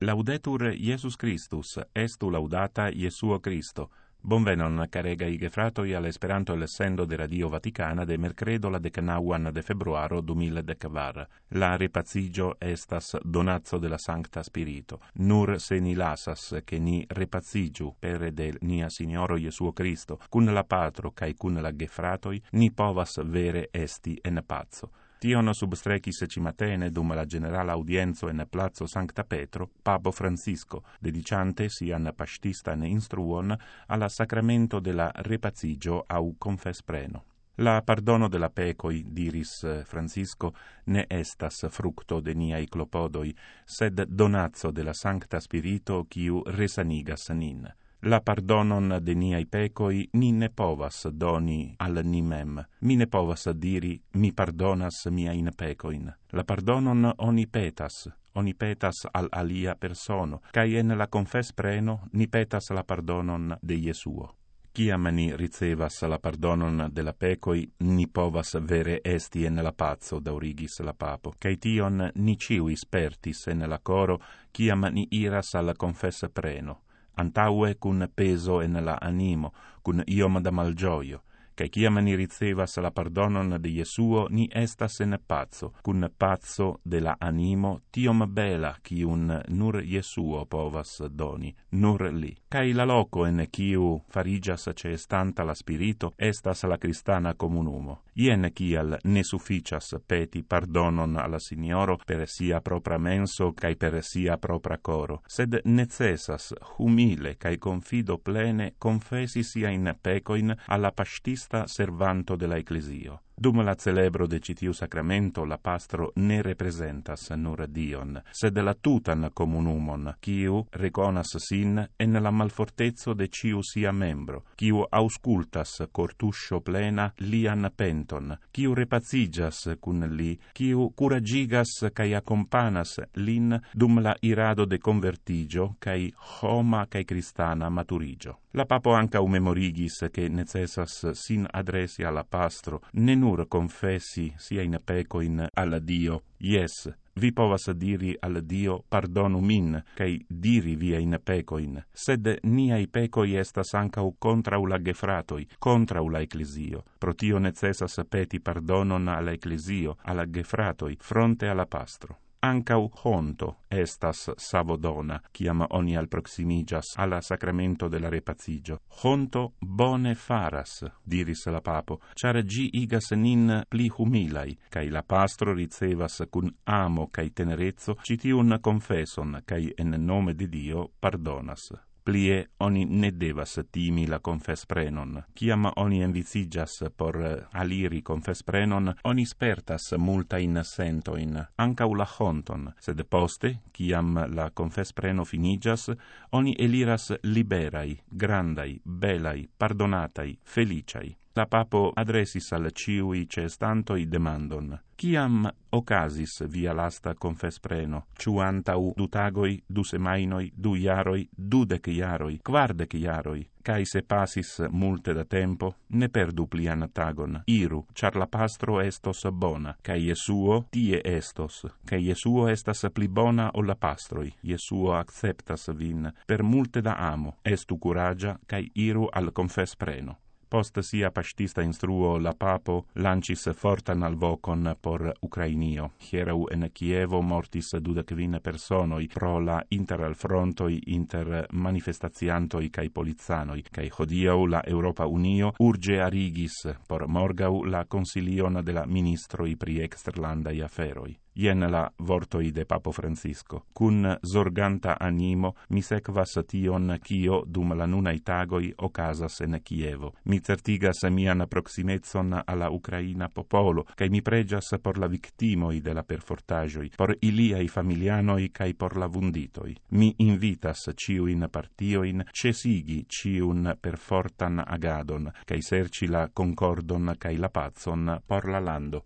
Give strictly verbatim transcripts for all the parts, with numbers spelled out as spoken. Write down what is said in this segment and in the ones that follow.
Laudetur Iesus Christus, estu laudata Iesuo Christo. Bonvenon, caregai gefratoi, all'Esperanto l'essendo de Radio Vaticana de mercredo la decnauan de februaro duemiladecvar. La repazigio estas donazzo de la Sancta Spirito. Nur se ni lasas che ni repazigiu pere del nia Signoro Iesuo Christo, cun la patro cae cun la gefratoi, ni povas vere esti en pazzo. Tion substrecis cimatene dum la generala audienzo en Plazo Sancta Petro, Papo Francisco, dedicante sian pastistan instruon alla sacramento de la repazigio au confes preno. La pardono de la pecoi, diris Francisco, ne estas fructo de niai clopodoi, sed donazzo de la Sancta Spirito quiu resanigas nin. La pardonon de niai pecoi ni ne povas doni al nimem. Mi ne povas diri, mi pardonas miain pecoin. La pardonon oni petas, oni petas al alia persono, cae en la confes preno ni petas la pardonon de Iesuo. Ciam ni ricevas la pardonon de la pecoi, ni povas vere esti en la pazzo, daurigis la papo, cae tion ni ciui spertis en la coro, ciam ni iras al confes preno. Antaue cun peso en la animo, cun iom da malgioio, cae ciam ni ricevas la pardonon de Iesuo, ni estas en pazzo, cun pazzo de la animo, tiom bela, cium nur Iesuo povas doni, nur li. Cae la loco en ciu farigias ceestanta la Spirito, estas la Cristana comunumo. Ien cial ne sufficias peti pardonon alla Signoro per sia propra menso cae per sia propra coro, sed necessas humile cae confido plene confessi sia in pecoin alla pastista servanto de la Ecclesio. Dum la celebro de citiu sacramento, la pastro ne representas nur Dion, sed la tutan comunumon, quiu reconas sin en la malfortezzo de ciu sia membro, quiu auscultas cortuscio plena lian penton, quiu repazigas cun li, quiu curagigas cae accompanas lin dum la irado de convertigio, cae homa cae cristana maturigio. La papo ancau memorigis che necessas sin adresi alla pastro, ne nur confessi sia in pecoin al Dio, yes, vi povas diri al Dio pardonu min, cae diri via in pecoin, sed niai pecoi estas ancau contrau la gefratoi, contrau la Ecclesio. Pro tio necessas peti pardonon alla Ecclesio, alla gefratoi, fronte alla pastro. Ancau honto estas savodona, ciam oni alproximigas alla sacramento de la repazigio. Honto bone faras, diris la papo, char gi igas nin pli humilai, cae la pastro ricevas cun amo cae tenerezzo citiun confeson, cae en nome de Dio pardonas. Plie oni ne devas timi la confes prenon. Ciam oni envicigas por aliri confes prenon, oni spertas multain sentoin, ancau la honton, sed poste, ciam la confes preno finigas, oni eliras liberai, grandai, belai, pardonatai, feliciai. La papo adressis al ciui ceestantoi demandon: ciam ocasis via lasta confes preno? Ciu antau du tagoi, du semainoi, du iaroi, dudec iaroi, quardec iaroi? Cae se pasis multe da tempo, ne perdu plian tagon. Iru, char la pastro estos bona, cae Iesuo tie estos, cae Iesuo estas pli bona o la pastroi. Iesuo acceptas vin, per multe da amo. Estu curagia, cae iru al confes preno. Post sia pastista instruo la papo lancis fortan alvocon por Ucrainio. Hierau en Chievo mortis dudecvin personoi pro la inter al frontoi inter manifestatiantoi cae polizanoi, cae hodiau la Europa Unio urge arigis por morgau la consilion de la ministroi pri exterlandai aferoi. Ien la vortoi de Papo Francisco. Cun zorganta animo mi sekvas tion cio dum la nunai tagoi ocasas en Chievo. Mi certigas mian proximezon alla Ucraina popolo, cae mi pregias por la victimoi de la perfortagioi, por iliai familianoi cae por la vunditoi. Mi invitas ciuin partioin cesigi ciun perfortan agadon, cae serci la concordon cae la pazon por la lando.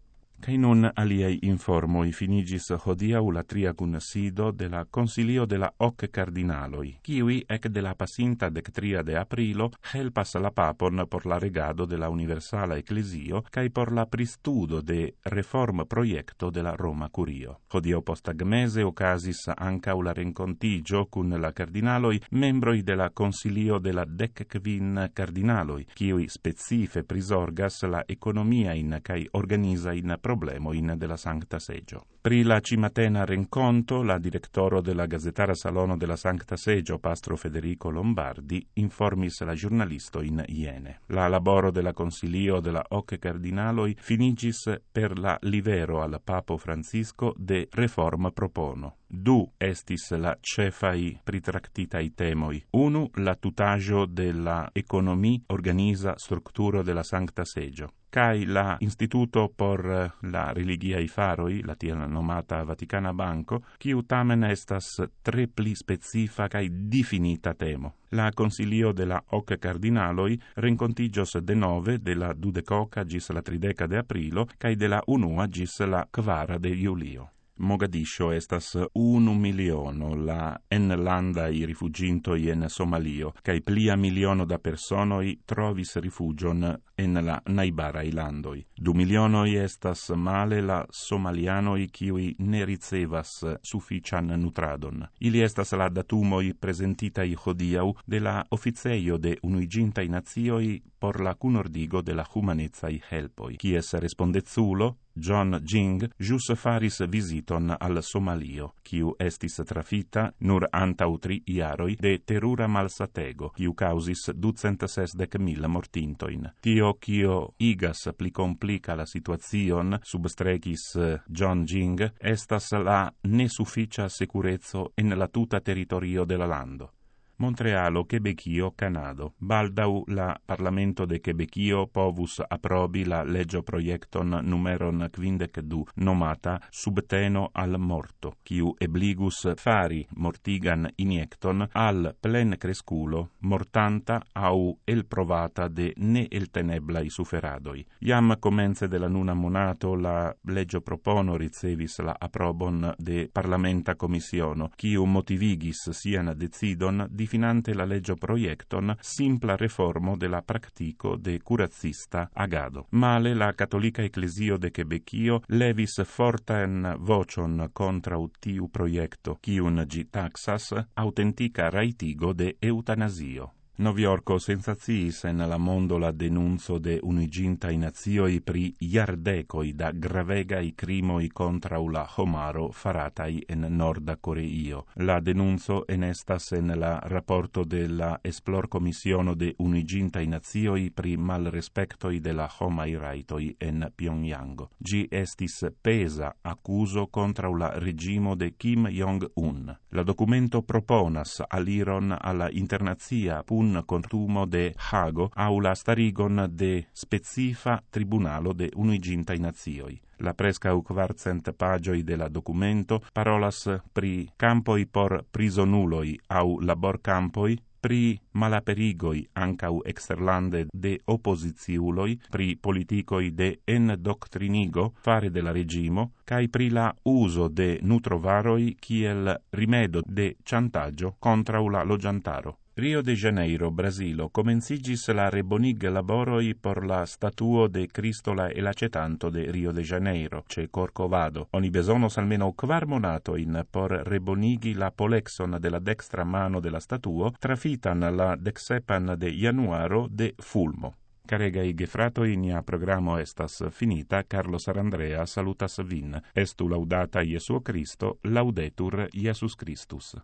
Kai nun aliei informoi finigis hodiau la tria kunsido de la Consilio de la hoc cardinaloi, kiui ec de la pasinta dectria de aprilo helpas la papon por la regado de la universala ecclesio kai por la pristudo de reform proiecto de la Roma Curio. Hodiau postagmese ocasis ancau la rencontigio cun la cardinaloi membroi de la Consilio de la decquin cardinaloi, kiui specife prisorgas la economia in kai organiza in problemo in de la Sancta Segio. Pri la cimatena renconto, la directoro de la Gazetara Salono de la Sancta Segio, pastro Federico Lombardi, informis la giornalisto in Iene. La laboro de la Consilio de la hoc cardinaloi finigis per la livero al Papo Francisco de reform propono. Du estis la cefai pritractitai temoi. Unu, la tutaggio de la economia organiza structuro de la Sancta Segio. Cai la Instituto por la Religiae Faroi, la tiel nomata Vaticana Banco, quiu tamen estas tre pli specifa cae definita temo. La Consilio de la hoc cardinaloi rencontigios de nove de la dudecoca gis la trideca de aprilo, cae de la unua gis la quara de iulio. Mogadiscio estas unu miliono la enlandai rifugintoi en Somalio, cae plia miliono da personoi trovis rifugion en la naibarai landoi. Du milionoi estas male la somalianoi kiui ne ricevas suffician nutradon. Ili estas la datumoi presentitai hodiau de la Officeio de Unuigintai Nazioi por la cunordigo de la humanezai helpoi, kies respondezulo John Jing jus faris visiton al Somalio, kiu estis trafita nur antau tri iaroi de terura malsatego, kiu causis ducent sesdec mil mortintoin. Tio, kio igas pli complica la situazion, substregis John Jing, estas la nesufficia securezzo en la tuta territorio de la lando. Montrealo, Quebecio, Canado. Baldau la Parlamento de Quebecio povus approbi la legio proiecton numeron quindec du, nomata subteno al morto, quiu ebligus fari mortigan iniecton al plen cresculo, mortanta au elprovata de ne elteneblai suferadoi. Iam comence de la nuna monato la legio propono ricevis la approbon de Parlamenta Commissiono, quiu motivigis sian decidon di finante la legio proiecton simpla reformo de la practico de curazzista agado. Male la Cattolica Ecclesio de Quebecio levis forten vocion contra tiu proiecto, quiun gi taxas autentica raitigo de eutanasio. Noviorco sensaziis en la mondo la denunzo de Unuigintai Nazioi pri iardecoi da gravegai crimoi contra la homaro faratai en Norda Coreio. La denunzo enestas en la rapporto de la Esplor Commissiono de Unuigintai Nazioi pri malrespectoi de la homai raitoi en Pyongyang. Gi estis pesa accuso contra la regimo de Kim Jong-un. La documento proponas aliron alla internazia pun contumo de Hago au la starigon de specifa tribunalo de Unuigintai Nazioi. La prescau quarcent pagioi de la documento parolas pri campoi por prisonuloi au laborcampoi, pri malaperigoi ancau exterlande de oppositiuloi, pri politicoi de endoctrinigo fare de la regimo, cae pri la uso de nutrovaroi kiel rimedo de chantaggio contra la logiantaro. Rio de Janeiro, Brasilo, comencigis la rebonig laboroi por la statuo de Cristo la elacetanto de Rio de Janeiro, ce Corcovado. Oni besonos almeno quar monatoin por rebonigi la polexon de la dextra mano de la statuo, trafitan la dexepan de januaro de fulmo. Caregai gefratoi, nia programo estas finita. Carlos Arandrea salutas vin. Estu laudata Iesuo Christo, laudetur Iesus Christus.